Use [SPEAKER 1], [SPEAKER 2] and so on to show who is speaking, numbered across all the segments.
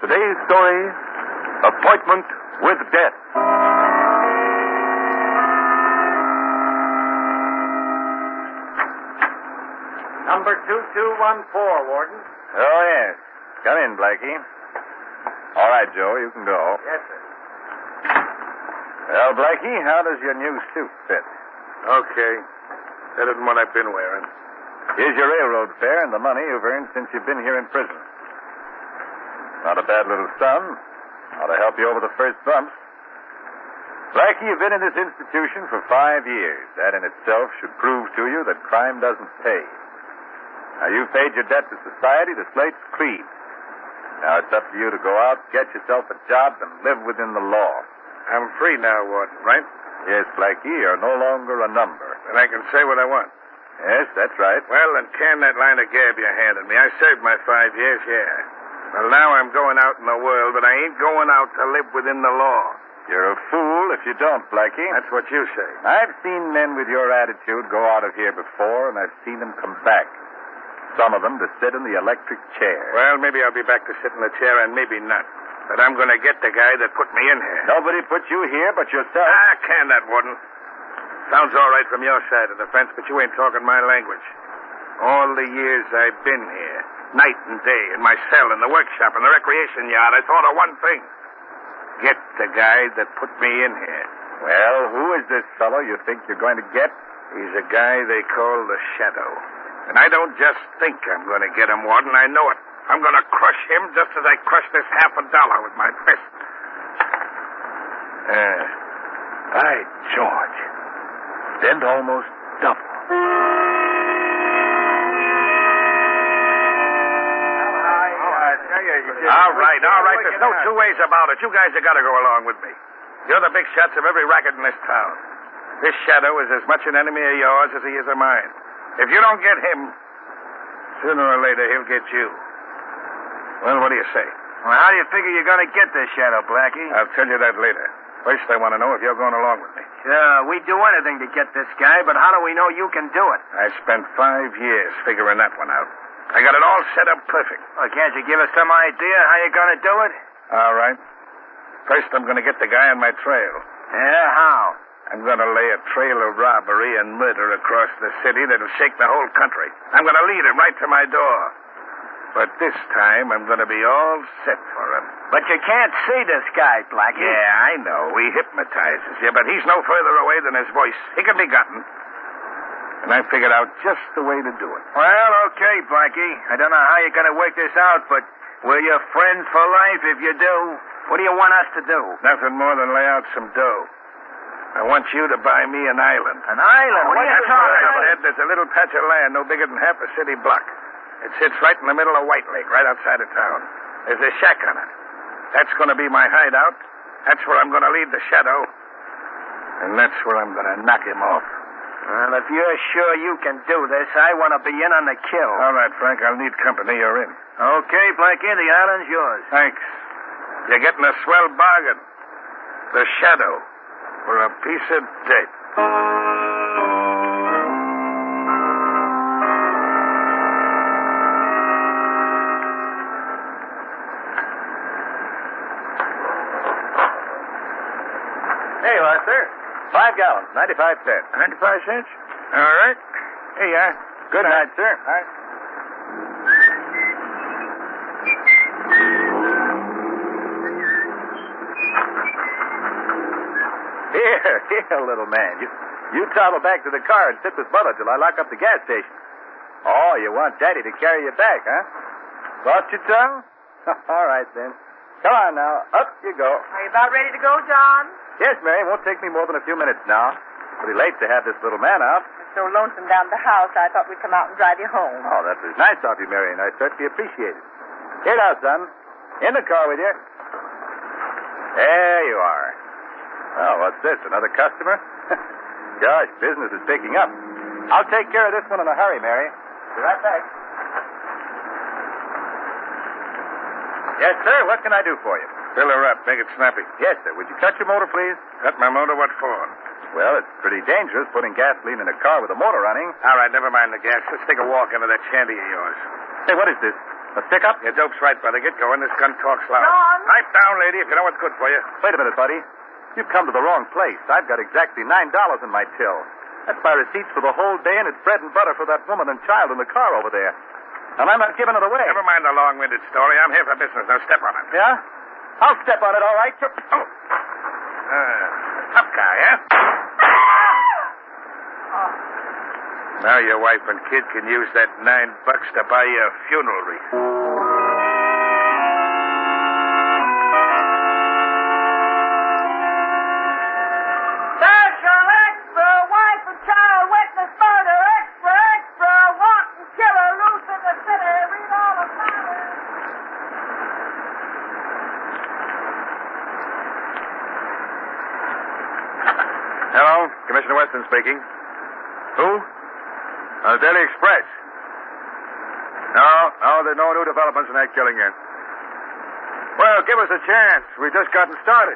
[SPEAKER 1] Today's story, Appointment with Death.
[SPEAKER 2] Number 2214, Warden.
[SPEAKER 3] Oh, yes. Come in, Blackie. All right, Joe, you can go.
[SPEAKER 2] Yes, sir.
[SPEAKER 3] Well, Blackie, how does your new suit fit?
[SPEAKER 1] Okay. Better than what I've been wearing.
[SPEAKER 3] Here's your railroad fare and the money you've earned since you've been here in prison. Not a bad little sum. Ought to help you over the first bumps. Blackie, you've been in this institution for 5 years. That in itself should prove to you that crime doesn't pay. Now, you've paid your debt to society. The slate's clean. Now, it's up to you to go out, get yourself a job, and live within the law.
[SPEAKER 1] I'm free now, Warden, right?
[SPEAKER 3] Yes, Blackie, you're no longer a number.
[SPEAKER 1] And I can say what I want.
[SPEAKER 3] Yes, that's right.
[SPEAKER 1] Well, then can that line of gab you handed me. I served my 5 years, yeah. Well, now I'm going out in the world, but I ain't going out to live within the law.
[SPEAKER 3] You're a fool if you don't, Blackie.
[SPEAKER 1] That's what you say.
[SPEAKER 3] I've seen men with your attitude go out of here before, and I've seen them come back. Some of them to sit in the electric chair.
[SPEAKER 1] Well, maybe I'll be back to sit in the chair, and maybe not. But I'm going to get the guy that put me in here.
[SPEAKER 3] Nobody put you here but yourself.
[SPEAKER 1] Can that, Warden? Sounds all right from your side of the fence, but you ain't talking my language. All the years I've been here, night and day, in my cell, in the workshop, in the recreation yard, I thought of one thing. Get the guy that put me in here.
[SPEAKER 3] Well, who is this fellow you think you're going to get?
[SPEAKER 1] He's a guy they call the Shadow. And I don't just think I'm going to get him, Warden. I know it. I'm going to crush him just as I crushed this $50 with my fist.
[SPEAKER 3] By George. Then almost double.
[SPEAKER 1] All right. There's no two ways about it. You guys have got to go along with me. You're the big shots of every racket in this town. This Shadow is as much an enemy of yours as he is of mine. If you don't get him, sooner or later he'll get you. Well, what do you say?
[SPEAKER 2] Well, how do you figure you're going to get this Shadow, Blackie?
[SPEAKER 1] I'll tell you that later. First, I want to know if you're going along with me.
[SPEAKER 2] Sure, we'd do anything to get this guy, but how do we know you can do it?
[SPEAKER 1] I spent 5 years figuring that one out. I got it all set up perfect.
[SPEAKER 2] Well, can't you give us some idea how you're going to do it?
[SPEAKER 1] All right. First, I'm going to get the guy on my trail.
[SPEAKER 2] Yeah, how?
[SPEAKER 1] I'm going to lay a trail of robbery and murder across the city that'll shake the whole country. I'm going to lead him right to my door. But this time, I'm going to be all set for him.
[SPEAKER 2] But you can't see this guy, Blackie.
[SPEAKER 1] Yeah, I know. He hypnotizes you, but he's no further away than his voice. He can be gotten. And I figured out just the way to do it.
[SPEAKER 2] Well, okay, Blackie. I don't know how you're going to work this out, but we're your friends for life if you do. What do you want us to do?
[SPEAKER 1] Nothing more than lay out some dough. I want you to buy me an island.
[SPEAKER 2] An island? What are you talking about?
[SPEAKER 1] There's a little patch of land no bigger than half a city block. It sits right in the middle of White Lake, right outside of town. There's a shack on it. That's going to be my hideout. That's where I'm going to lead the Shadow. And that's where I'm going to knock him off.
[SPEAKER 2] Well, if you're sure you can do this, I want to be in on the kill.
[SPEAKER 1] All right, Frank, I'll need company. You're in.
[SPEAKER 2] Okay, Blackie, the island's yours.
[SPEAKER 1] Thanks. You're getting a swell bargain. The Shadow for a piece of dirt.
[SPEAKER 3] There you are, sir. 5 gallons, 95 cents.
[SPEAKER 1] 95 cents? All right. Here you are.
[SPEAKER 3] Good night, sir.
[SPEAKER 1] All right.
[SPEAKER 3] Here, little man. You toddle back to the car and sit with Mother till I lock up the gas station. Oh, you want Daddy to carry you back, huh? Lost your tongue? All right, then. Come on now. Up you go.
[SPEAKER 4] Are you about ready to go, John?
[SPEAKER 3] Yes, Mary. Won't take me more than a few minutes now. Pretty late to have this little man out.
[SPEAKER 4] It's so lonesome down at the house, I thought we'd come out and drive you home.
[SPEAKER 3] Oh, that was nice of you, Mary, and I certainly appreciate it. Here now, son. In the car with you. There you are. Oh, what's this? Another customer? Gosh, business is picking up. I'll take care of this one in a hurry, Mary. Be right back. Yes, sir. What can I do for you?
[SPEAKER 1] Fill her up. Make it snappy.
[SPEAKER 3] Yes, sir. Would you cut your motor, please?
[SPEAKER 1] Cut my motor? What for?
[SPEAKER 3] Well, it's pretty dangerous putting gasoline in a car with a motor running.
[SPEAKER 1] All right, never mind the gas. Let's take a walk into that shanty of yours.
[SPEAKER 3] Hey, what is this? A stick-up?
[SPEAKER 1] Your dope's right, brother. Get going. This gun talks loud.
[SPEAKER 4] John?
[SPEAKER 1] Pipe down, lady, if you know what's good for you.
[SPEAKER 3] Wait a minute, buddy. You've come to the wrong place. I've got exactly $9 in my till. That's my receipts for the whole day, and it's bread and butter for that woman and child in the car over there. And I'm not giving it away.
[SPEAKER 1] Never mind the long-winded story. I'm here for business. Now step on it.
[SPEAKER 3] Yeah? I'll step on it, all right.
[SPEAKER 1] Oh. Tough guy, huh? Now your wife and kid can use that $9 to buy you a funeral wreath.
[SPEAKER 4] Special extra, wife and child witness murder. Extra, extra, wanton killer loose in the city. Read all about it.
[SPEAKER 3] Hello, Commissioner Weston speaking. Who? Daily Express. No, there are no new developments in that killing yet. Well, give us a chance. We've just gotten started.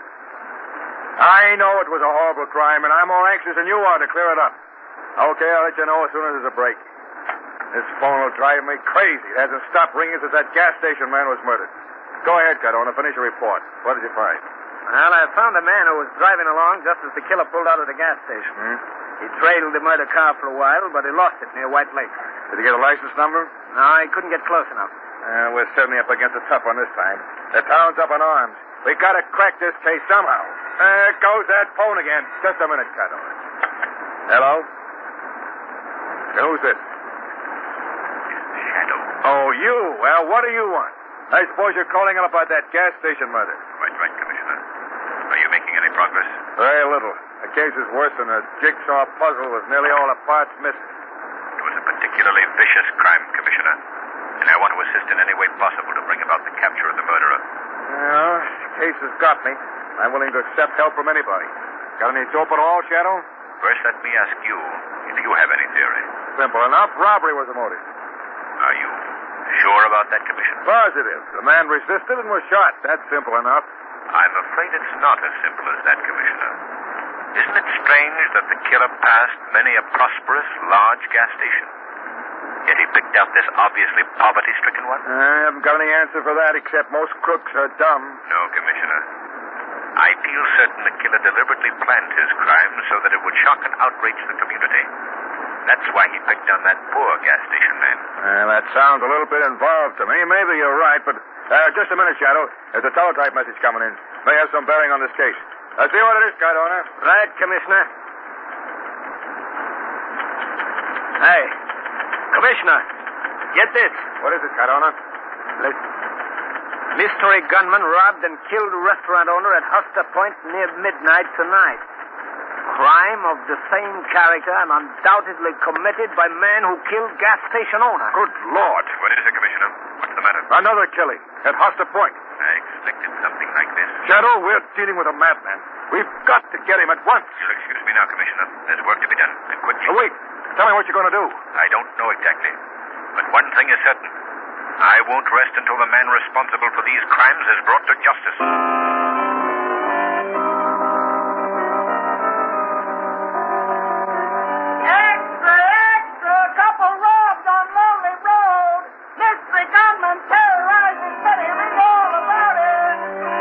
[SPEAKER 3] I know it was a horrible crime, and I'm more anxious than you are to clear it up. Okay, I'll let you know as soon as there's a break. This phone will drive me crazy. It hasn't stopped ringing since that gas station man was murdered. Go ahead, Cardona. Finish your report. What did you find?
[SPEAKER 2] Well, I found a man who was driving along just as the killer pulled out of the gas station. He trailed the murder car for a while, but he lost it near White Lake.
[SPEAKER 3] Did you get a license number?
[SPEAKER 2] No, he couldn't get close enough.
[SPEAKER 3] We're certainly up against a tough one this time. The town's up in arms. We gotta crack this case somehow. There goes that phone again. Just a minute, Cardona. Hello? Who's this?
[SPEAKER 1] Shadow.
[SPEAKER 3] Oh, you. Well, what do you want? I suppose you're calling up about that gas station murder.
[SPEAKER 1] Right, Commissioner. Are you making any progress?
[SPEAKER 3] Very little. The case is worse than a jigsaw puzzle with nearly all the parts missing.
[SPEAKER 1] It was a particularly vicious crime, Commissioner, and I want to assist in any way possible to bring about the capture of the murderer.
[SPEAKER 3] Well, the case has got me. I'm willing to accept help from anybody. Got any dope at all, Shadow?
[SPEAKER 1] First, let me ask you if you have any theory.
[SPEAKER 3] Simple enough. Robbery was the motive.
[SPEAKER 1] Are you sure about that, Commissioner?
[SPEAKER 3] Positive. The man resisted and was shot. That's simple enough.
[SPEAKER 1] I'm afraid it's not as simple as that, Commissioner. Isn't it strange that the killer passed many a prosperous, large gas station? Yet he picked out this obviously poverty-stricken one?
[SPEAKER 3] I haven't got any answer for that, except most crooks are dumb.
[SPEAKER 1] No, Commissioner. I feel certain the killer deliberately planned his crime so that it would shock and outrage the community. That's why he picked on that poor gas station man.
[SPEAKER 3] That sounds a little bit involved to me. Maybe you're right, but just a minute, Shadow. There's a teletype message coming in. May have some bearing on this case. Let's see what it is, Cardona.
[SPEAKER 2] Right, Commissioner. Hey, Commissioner, get this.
[SPEAKER 3] What is it, Cardona?
[SPEAKER 2] Listen. Mystery gunman robbed and killed restaurant owner at Huster Point near midnight tonight. Crime of the same character and undoubtedly committed by man who killed gas station owner.
[SPEAKER 3] Good Lord.
[SPEAKER 1] What is it, Commissioner? What's the matter?
[SPEAKER 3] Another killing at Huster Point.
[SPEAKER 1] I expected something like this.
[SPEAKER 3] Shadow, we're dealing with a madman. We've got to get him at once.
[SPEAKER 1] You'll excuse me now, Commissioner. There's work to be done, and quickly.
[SPEAKER 3] Wait. Tell me what you're going to do.
[SPEAKER 1] I don't know exactly. But one thing is certain. I won't rest until the man responsible for these crimes is brought to justice.
[SPEAKER 4] Extra, extra, couple robbed on Lonely Road. Mystery gunman terrorizing city. Read all about it.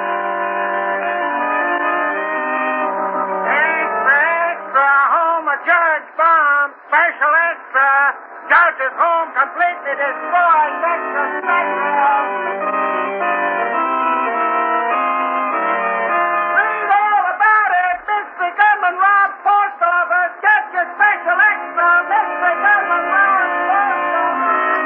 [SPEAKER 4] Extra, extra, home of Judge Bond. Special extra. Judge's home completely destroyed. Extra special. Read all about it. Mystery gunman robbed postal office. Get your special extra. Mystery gunman robbed postal office.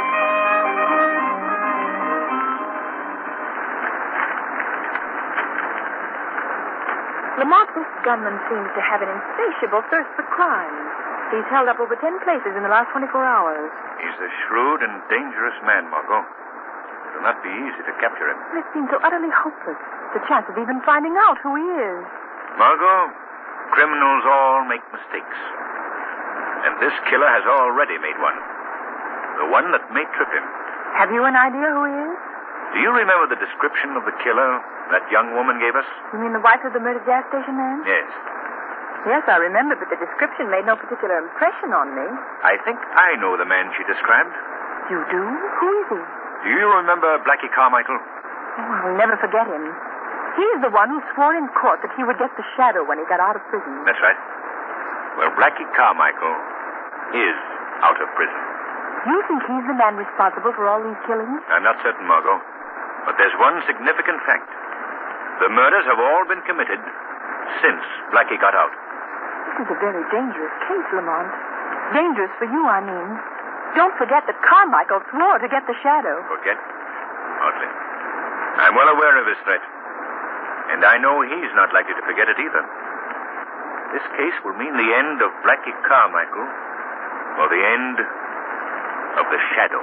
[SPEAKER 5] Lamont, this gunman seems to have an insatiable thirst for crime. He's held up over 10 places in the last 24 hours.
[SPEAKER 1] He's a shrewd and dangerous man, Margot. It'll not be easy to capture him.
[SPEAKER 5] And it seems so utterly hopeless. The chance of even finding out who he is.
[SPEAKER 1] Margot, criminals all make mistakes. And this killer has already made one. The one that may trip him.
[SPEAKER 5] Have you an idea who he is?
[SPEAKER 1] Do you remember the description of the killer that young woman gave us?
[SPEAKER 5] You mean the wife of the murdered gas station man?
[SPEAKER 1] Yes.
[SPEAKER 5] Yes, I remember, but the description made no particular impression on me.
[SPEAKER 1] I think I know the man she described.
[SPEAKER 5] You do? Who is he?
[SPEAKER 3] Do you remember Blackie Carmichael?
[SPEAKER 5] Oh, I'll never forget him. He's the one who swore in court that he would get the shadow when he got out of prison.
[SPEAKER 3] That's right. Well, Blackie Carmichael is out of prison.
[SPEAKER 5] You think he's the man responsible for all these killings?
[SPEAKER 3] I'm not certain, Margot. But there's one significant fact. The murders have all been committed since Blackie got out.
[SPEAKER 5] This is a very dangerous case, Lamont. Dangerous for you, I mean. Don't forget that Carmichael swore to get the shadow.
[SPEAKER 3] Forget? Hardly. I'm well aware of his threat. And I know he's not likely to forget it either. This case will mean the end of Blackie Carmichael or the end of the shadow.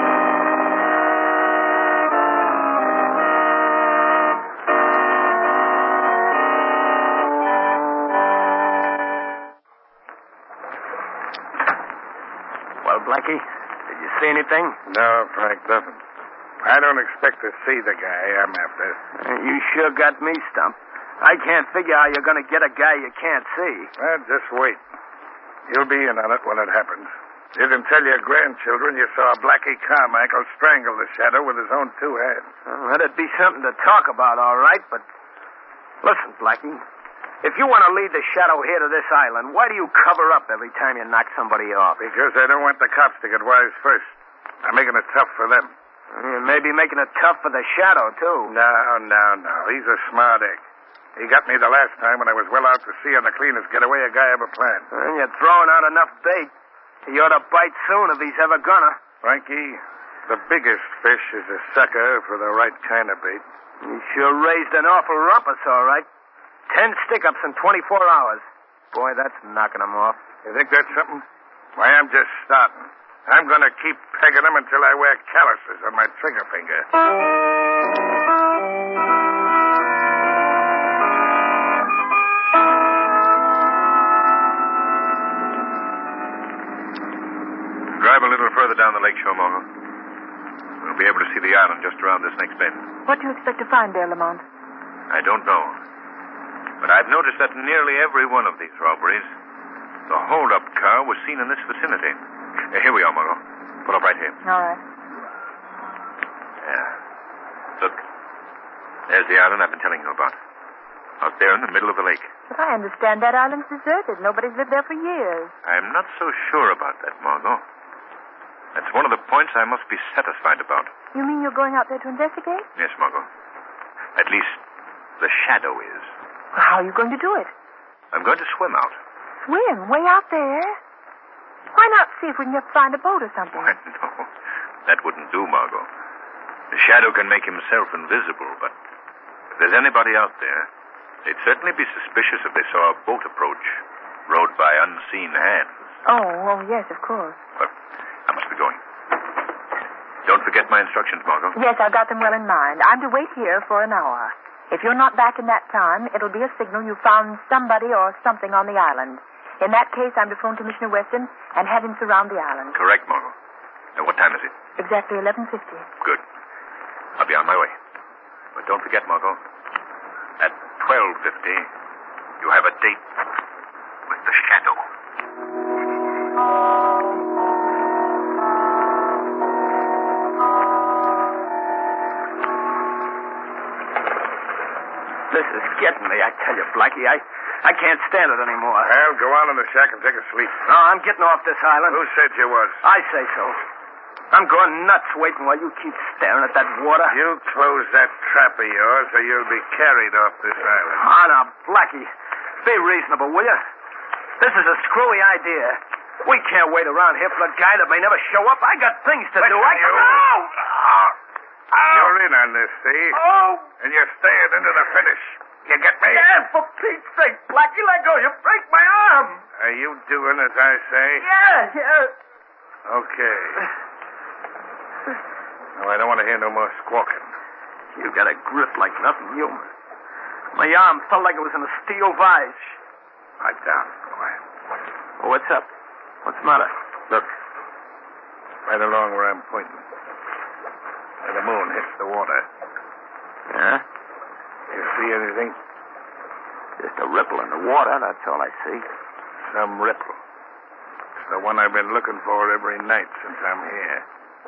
[SPEAKER 2] Well, Blackie, did you see anything?
[SPEAKER 1] No, Frank, nothing. I don't expect to see the guy I'm after.
[SPEAKER 2] You sure got me stumped. I can't figure how you're going to get a guy you can't see.
[SPEAKER 1] Well, just wait. You'll be in on it when it happens. You can tell your grandchildren you saw Blackie Carmichael strangle the shadow with his own two hands.
[SPEAKER 2] Well, that'd be something to talk about, all right, but... Listen, Blackie, if you want to lead the shadow here to this island, why do you cover up every time you knock somebody off?
[SPEAKER 1] Because I don't want the cops to get wise first. I'm making it tough for them.
[SPEAKER 2] You may be making it tough for the shadow, too.
[SPEAKER 1] No. He's a smart egg. He got me the last time when I was well out to sea on the cleanest getaway a guy ever planned.
[SPEAKER 2] And you're throwing out enough bait. He ought to bite soon if he's ever gonna.
[SPEAKER 1] Frankie, the biggest fish is a sucker for the right kind of bait.
[SPEAKER 2] You sure raised an awful rumpus, all right. 10 stick-ups in 24 hours. Boy, that's knocking him off.
[SPEAKER 1] You think that's something? Why, I'm just starting. I'm going to keep pegging them until I wear calluses on my trigger finger.
[SPEAKER 3] Drive a little further down the lakeshore, Margot. We'll be able to see the island just around this next bend.
[SPEAKER 5] What do you expect to find there, Lamont?
[SPEAKER 3] I don't know. But I've noticed that in nearly every one of these robberies, the hold-up car was seen in this vicinity. Here we are, Margot. Pull up right here.
[SPEAKER 5] All right.
[SPEAKER 3] Yeah. Look. There's the island I've been telling you about. Out there in the middle of the lake.
[SPEAKER 5] But I understand that island's deserted. Nobody's lived there for years.
[SPEAKER 3] I'm not so sure about that, Margot. That's one of the points I must be satisfied about.
[SPEAKER 5] You mean you're going out there to investigate?
[SPEAKER 3] Yes, Margot. At least, the shadow is.
[SPEAKER 5] Well, how are you going to do it?
[SPEAKER 3] I'm going to swim out.
[SPEAKER 5] Swim? Way out there? Why not see if we can just find a boat or something?
[SPEAKER 3] Why, no. That wouldn't do, Margot. The shadow can make himself invisible, but if there's anybody out there, they'd certainly be suspicious if they saw a boat approach, rowed by unseen hands.
[SPEAKER 5] Oh, yes, of course.
[SPEAKER 3] But I must be going. Don't forget my instructions, Margot.
[SPEAKER 5] Yes, I've got them well in mind. I'm to wait here for an hour. If you're not back in that time, it'll be a signal you found somebody or something on the island. In that case, I'm to phone Commissioner Weston and have him surround the island.
[SPEAKER 3] Correct, Margot. Now, what time is it?
[SPEAKER 5] Exactly 11:50.
[SPEAKER 3] Good. I'll be on my way. But don't forget, Margot, at 12:50, you have a date with the shadow.
[SPEAKER 2] This is getting me, I tell you, Blackie. I can't stand it anymore.
[SPEAKER 1] Well, go on in the shack and take a sleep.
[SPEAKER 2] No, I'm getting off this island.
[SPEAKER 1] Who said you was?
[SPEAKER 2] I say so. I'm going nuts waiting while you keep staring at that water.
[SPEAKER 1] You close that trap of yours or you'll be carried off this island.
[SPEAKER 2] Oh, now, Blackie, be reasonable, will you? This is a screwy idea. We can't wait around here for a guy that may never show up. I got things to do.
[SPEAKER 1] You're in on this, see?
[SPEAKER 2] Oh!
[SPEAKER 1] And you're staying into the finish. You get me?
[SPEAKER 2] Yeah, for Pete's sake, Blackie, let go. You break my arm.
[SPEAKER 1] Are you doing as I say?
[SPEAKER 2] Yeah.
[SPEAKER 1] Okay. No, I don't want to hear no more squawking.
[SPEAKER 2] You got a grip like nothing human. My arm felt like it was in a steel vise.
[SPEAKER 1] Lie down, boy.
[SPEAKER 2] Oh, what's up? What's the matter?
[SPEAKER 1] Look. Right along where I'm pointing. Where the moon hits the water.
[SPEAKER 2] Yeah?
[SPEAKER 1] You see anything?
[SPEAKER 2] Just a ripple in the water, that's all I see.
[SPEAKER 1] Some ripple. It's the one I've been looking for every night since I'm here.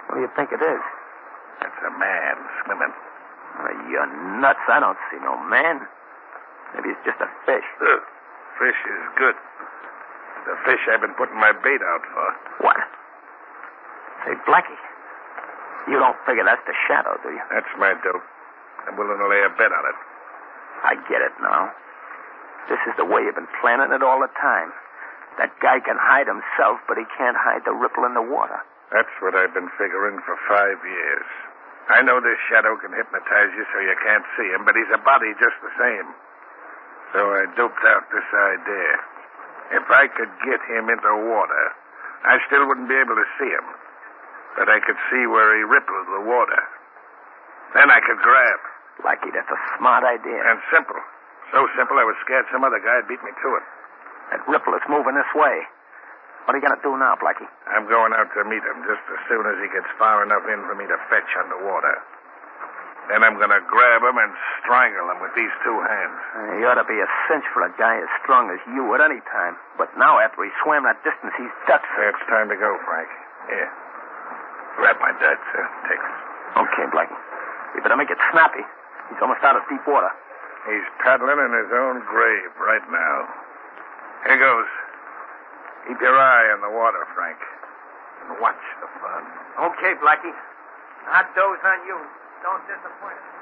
[SPEAKER 2] What do you think it is?
[SPEAKER 1] It's a man swimming.
[SPEAKER 2] You're nuts. I don't see no man. Maybe it's just a fish.
[SPEAKER 1] Fish is good. The fish I've been putting my bait out for.
[SPEAKER 2] What? Say, Blackie, you don't figure that's the shadow, do you?
[SPEAKER 1] That's my dope. I'm willing to lay a bet on it.
[SPEAKER 2] I get it now. This is the way you've been planning it all the time. That guy can hide himself, but he can't hide the ripple in the water.
[SPEAKER 1] That's what I've been figuring for 5 years. I know this shadow can hypnotize you so you can't see him, but he's a body just the same. So I doped out this idea. If I could get him into water, I still wouldn't be able to see him. But I could see where he rippled the water. Then I could grab.
[SPEAKER 2] Blackie, that's a smart idea.
[SPEAKER 1] And simple. So simple I was scared some other guy'd beat me to it.
[SPEAKER 2] That ripple is moving this way. What are you going to do now, Blackie?
[SPEAKER 1] I'm going out to meet him just as soon as he gets far enough in for me to fetch underwater. Then I'm going to grab him and strangle him with these 2 hands.
[SPEAKER 2] He ought to be a cinch for a guy as strong as you at any time. But now, after he swam that distance, he's ducked.
[SPEAKER 1] It's time to go, Frank. Here. Grab my darts, sir. Take it.
[SPEAKER 2] Okay, Blackie. You better make it snappy. He's almost out of deep water.
[SPEAKER 1] He's paddling in his own grave right now. Here goes. Keep your eye on the water, Frank. And watch the fun.
[SPEAKER 2] Okay, Blackie. I'll doze on you. Don't disappoint us.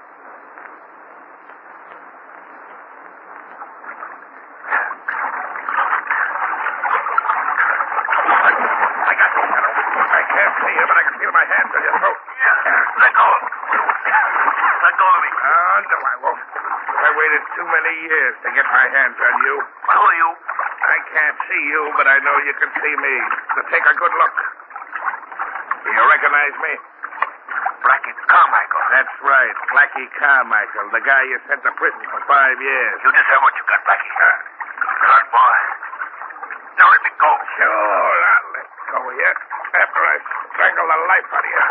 [SPEAKER 1] I got you, Shadow. I can't see you, but I can feel my hands on your throat.
[SPEAKER 3] Let go. Let go of me.
[SPEAKER 1] Oh, no, I won't. I waited too many years to get my hands on you.
[SPEAKER 3] Who are you?
[SPEAKER 1] I can't see you, but I know you can see me. So take a good look. Do you recognize me?
[SPEAKER 3] Blackie Carmichael.
[SPEAKER 1] That's right, Blackie Carmichael, the guy you sent to prison for 5 years.
[SPEAKER 3] You deserve what you got, Blackie. Good boy. Now let me go.
[SPEAKER 1] Sure, I'll let go of you after I strangle the life out of you.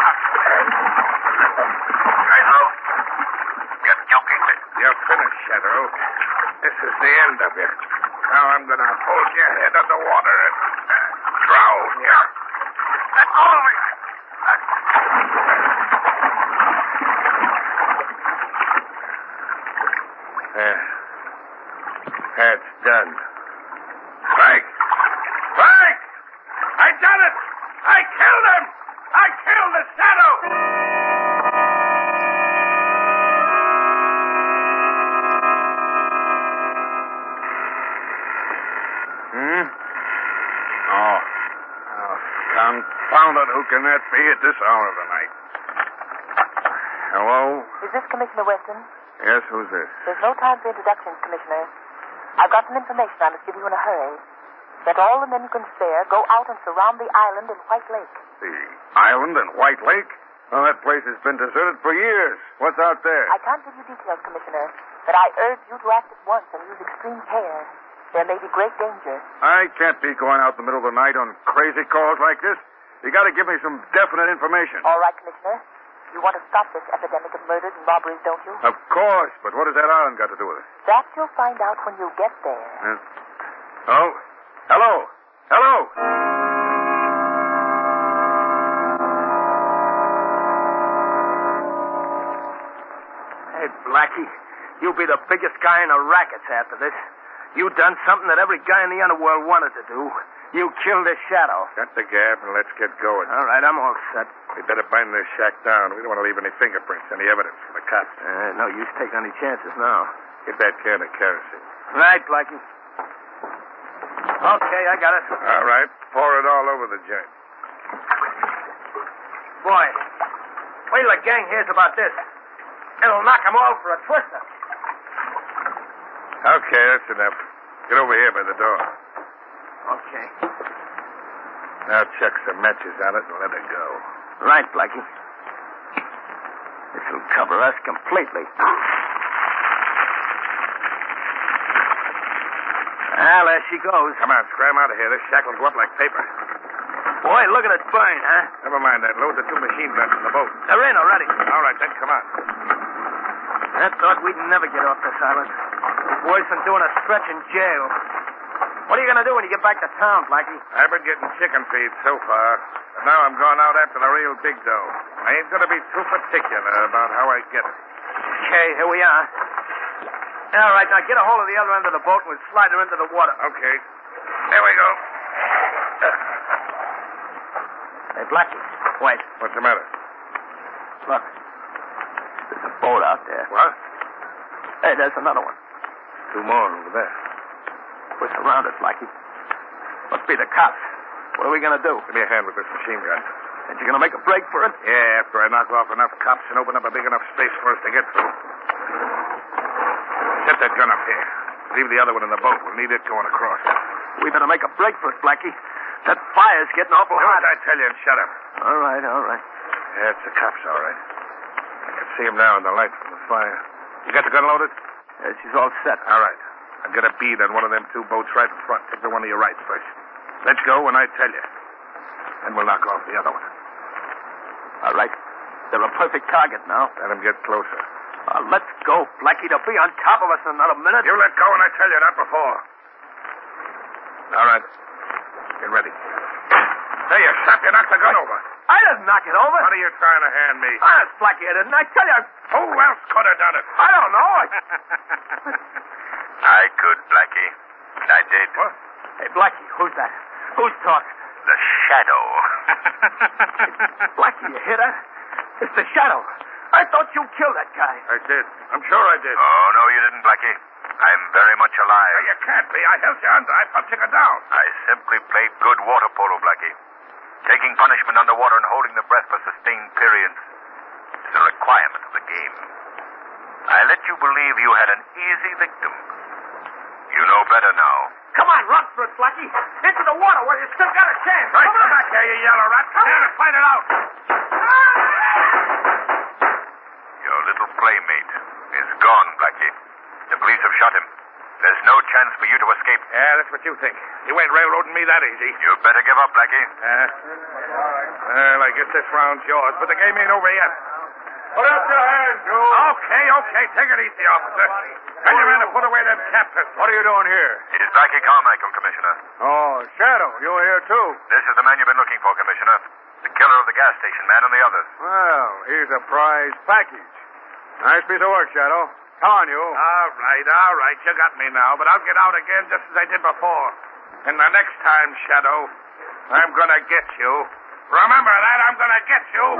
[SPEAKER 3] Shadow. You're joking me.
[SPEAKER 1] You're finished, Shadow. This is the end of you. Now I'm going to hold your head underwater and drown you.
[SPEAKER 3] Let go of me.
[SPEAKER 1] That's done. Frank! Frank! I done it! I killed him! I killed the shadow! Oh, confound it. Who can that be at this hour of the night? Hello?
[SPEAKER 5] Is this Commissioner Weston?
[SPEAKER 1] Yes, who's this?
[SPEAKER 5] There's no time for introductions, Commissioner. I've got some information I must give you in a hurry. Get all the men you can spare, go out and surround the island in White Lake.
[SPEAKER 1] The island in White Lake? Well, that place has been deserted for years. What's out there?
[SPEAKER 5] I can't give you details, Commissioner, but I urge you to act at once and use extreme care. There may be great danger.
[SPEAKER 1] I can't be going out in the middle of the night on crazy calls like this. You got to give me some definite information.
[SPEAKER 5] All right, Commissioner. You want to stop this epidemic of murders and robberies, don't you?
[SPEAKER 1] Of course, but what has that island got to do with it?
[SPEAKER 5] That you'll find out when you get there.
[SPEAKER 1] Oh? Hello? Hello?
[SPEAKER 2] Hey, Blackie, you'll be the biggest guy in the rackets after this. You done something that every guy in the underworld wanted to do. You killed the shadow.
[SPEAKER 1] Cut the gab and let's get going.
[SPEAKER 2] All right, I'm all set.
[SPEAKER 1] We better bind this shack down. We don't want to leave any fingerprints, any evidence for the cops.
[SPEAKER 2] No use taking any chances now.
[SPEAKER 1] Get that can of kerosene.
[SPEAKER 2] Right, Blackie. Okay, I got it.
[SPEAKER 1] All right. Pour it all over the joint.
[SPEAKER 2] Boy, wait till the gang hears about this. It'll knock them all for a twister.
[SPEAKER 1] Okay, that's enough. Get over here by the door.
[SPEAKER 2] Okay.
[SPEAKER 1] Now chuck some matches on it and let it go.
[SPEAKER 2] Right, Blackie. This'll cover us completely. Well, there she goes.
[SPEAKER 1] Come on, scram out of here. This shack will go up like paper.
[SPEAKER 2] Boy, look at it burn, huh?
[SPEAKER 1] Never mind that. Load the 2 machine guns in the boat.
[SPEAKER 2] They're in already.
[SPEAKER 1] All right, then come on.
[SPEAKER 2] I thought we'd never get off this island. It's worse than doing a stretch in jail. What are you going to do when you get back to town, Blackie?
[SPEAKER 1] I've been getting chicken feed so far. But now I'm going out after the real big dough. I ain't going to be too particular about how I get it.
[SPEAKER 2] Okay, here we are. All right, now get a hold of the other end of the boat and we'll slide her into the water.
[SPEAKER 1] Okay. There we go.
[SPEAKER 2] Hey, Blackie, wait.
[SPEAKER 1] What's the matter?
[SPEAKER 2] Look. There's a boat out there.
[SPEAKER 1] What?
[SPEAKER 2] Hey, there's another one.
[SPEAKER 1] Two more over there.
[SPEAKER 2] We're surrounded, Blackie. Must be the cops. What are we going to do?
[SPEAKER 1] Give me a hand with this machine gun.
[SPEAKER 2] Ain't you going to make a break for it?
[SPEAKER 1] Yeah, after I knock off enough cops and open up a big enough space for us to get through. Set that gun up here. Leave the other one in the boat. We'll need it going across.
[SPEAKER 2] We better make a break for it, Blackie. That fire's getting awful
[SPEAKER 1] Do
[SPEAKER 2] hot.
[SPEAKER 1] as I tell you and shut up.
[SPEAKER 2] All right, all right.
[SPEAKER 1] Yeah, it's the cops, all right. I can see them now in the light from the fire. You got the gun loaded?
[SPEAKER 2] Yeah, she's all set.
[SPEAKER 1] All right. I'll get a bead on one of them two boats right in front. Take the one to your right first. Let's go when I tell you. Then we'll knock off the other one.
[SPEAKER 2] All right. They're a perfect target now.
[SPEAKER 1] Let them get closer.
[SPEAKER 2] Let's go, Blackie. They'll be on top of us in another minute.
[SPEAKER 1] You let go when I tell you, not before. All right. Get ready. There, you sap. You knocked the gun over.
[SPEAKER 2] I didn't knock it over.
[SPEAKER 1] What are you trying to hand me?
[SPEAKER 2] Honest, Blackie, I didn't. I tell you.
[SPEAKER 1] Who else could have done it?
[SPEAKER 2] I don't know.
[SPEAKER 3] I could, Blackie. And I did.
[SPEAKER 1] What?
[SPEAKER 2] Hey, Blackie, who's that? Who's talking?
[SPEAKER 3] The Shadow.
[SPEAKER 2] Blackie, you hear that? It's the Shadow. I thought you killed that guy.
[SPEAKER 1] I did. I'm sure I did.
[SPEAKER 3] Oh, no, you didn't, Blackie. I'm very much alive.
[SPEAKER 1] You can't be. I held you under. I pumped you down.
[SPEAKER 3] I simply played good water polo, Blackie. Taking punishment underwater and holding the breath for sustained periods is a requirement of the game. I let you believe you had an easy victim. You know better now.
[SPEAKER 2] Come on, run for it, Blackie. Into the water where you still got a chance.
[SPEAKER 1] Right,
[SPEAKER 2] Come
[SPEAKER 1] come
[SPEAKER 2] on.
[SPEAKER 1] back here, you yellow rat. Come here to fight it out.
[SPEAKER 3] Your little playmate is gone, Blackie. The police have shot him. There's no chance for you to escape.
[SPEAKER 1] Yeah, that's what you think. You ain't railroading me that easy.
[SPEAKER 3] You better give up, Blackie.
[SPEAKER 1] Well, I guess this round's yours, but the game ain't over yet. Put up your hands, you. Okay. Take it easy, officer. Tell your man to put away them cap pistols.
[SPEAKER 3] What are you doing here? It is Blackie Carmichael, Commissioner.
[SPEAKER 1] Oh, Shadow, you're here, too.
[SPEAKER 3] This is the man you've been looking for, Commissioner. The killer of the gas station man and the others.
[SPEAKER 1] Well, here's a prize package. Nice piece of work, Shadow. Come on, you. All right. You got me now, but I'll get out again just as I did before. And the next time, Shadow, I'm going to get you. Remember that, I'm going to get you.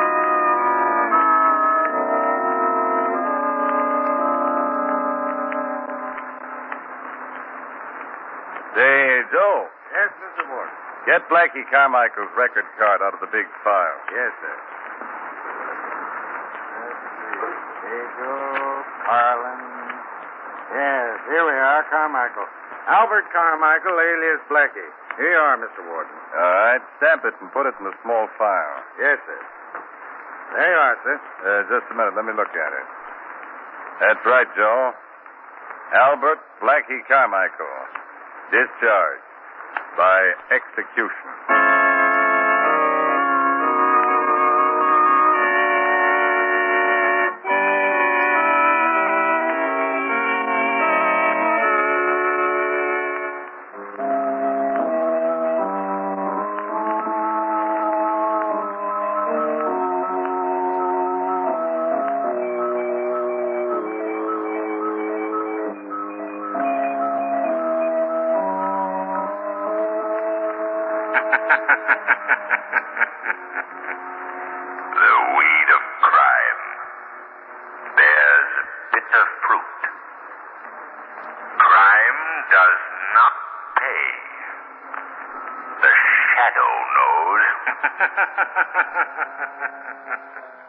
[SPEAKER 3] Say, Joe.
[SPEAKER 1] Yes, Mr. Warden.
[SPEAKER 3] Get Blackie Carmichael's record card out of the big file.
[SPEAKER 1] Yes, sir.
[SPEAKER 6] Diego, Carlin. Yes, here we are, Carmichael. Albert Carmichael, alias Blackie. Here you are, Mr. Warden.
[SPEAKER 3] All right, stamp it and put it in the small file.
[SPEAKER 6] Yes, sir. There you are, sir.
[SPEAKER 3] Just a minute, let me look at it. That's right, Joe. Albert Blackie Carmichael. Discharged by execution. The weed of crime bears bitter fruit. Crime does not pay. The Shadow knows.